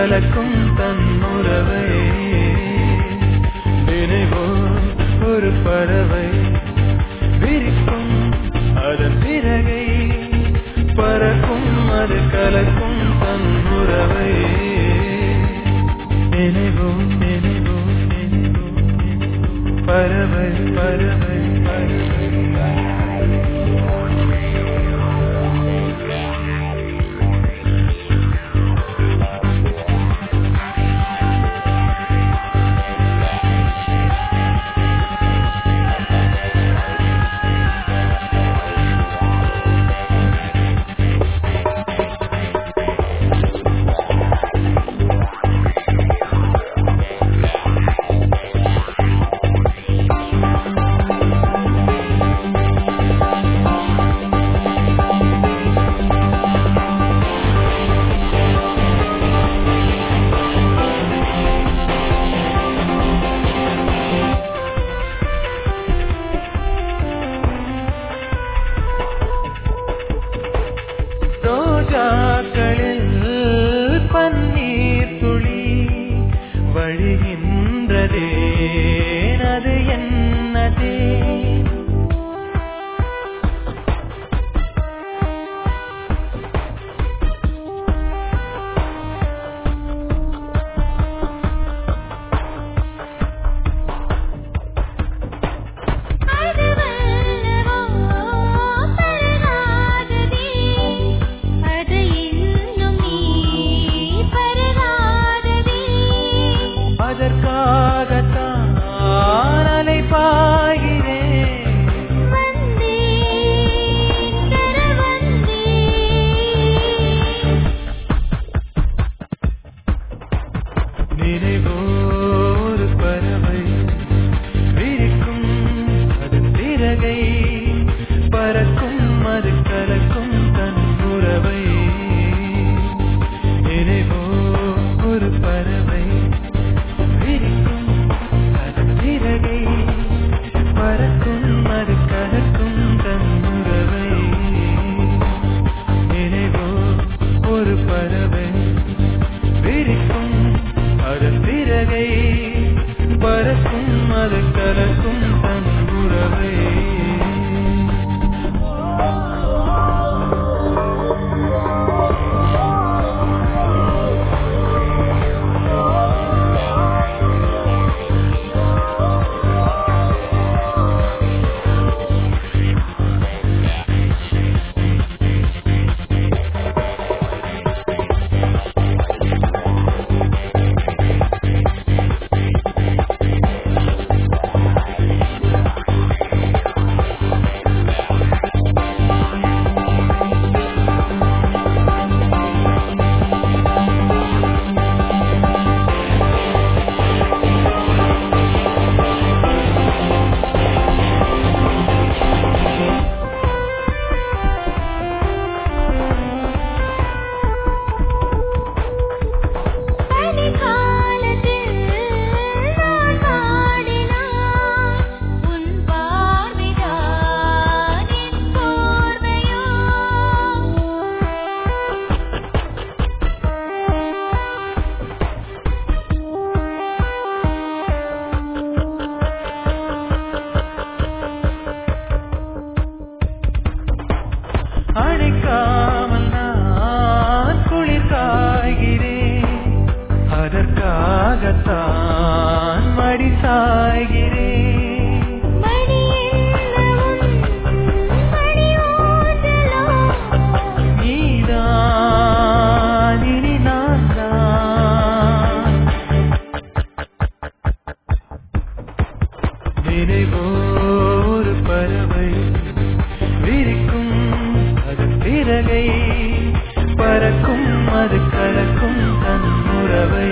கலக்கும் தன் உறவை நினைவோ ஒரு பறவை விரிக்கும் அதன் பிறகை பறக்கும் அது கலக்கும் தன் உறவை நினைவோ நினைவோ நினைவோ பறவை பறவை பறவை பன்னீர் துளி வழிகின்றதே அது என்னதே அதற்காகத்தான் அலைபாய்கிறேன் நினைவோ ஒரு பறவை விரிக்கும் அதன் பிறகை பறக்கும் அது கலக்கும் தன் உறவை நினைவோ ஒரு பறவை பறக்கும் அது கலக்கும் தன் உறவை நினைவோ ஒரு பறவை விரிக்கும் அதன் பிறகை பறக்கும் அது கலக்கும் தன் உறவை அழைக்காமல் நான் குளிர் காய்கிறேன் அதற்காகத்தான் மடி சாய்கிறேன் நீதான் இனி நான் தான் நினைவோ ஒரு பறவை விரிக்கும் பிறகை பறக்கும் அது கலக்கும் தன் உறவை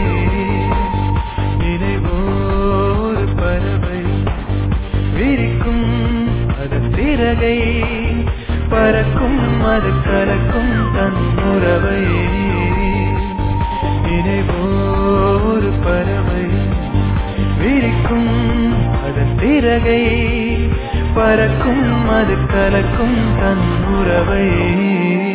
நினைவோ ஒரு பறவை விரிக்கும் அதன் பிறகை பறக்கும் அது கலக்கும் தன் உறவை நினைவோ ஒரு பறவை விரிக்கும் அதன் பிறகை பறக்கும் அது கலக்கும் தன் உறவை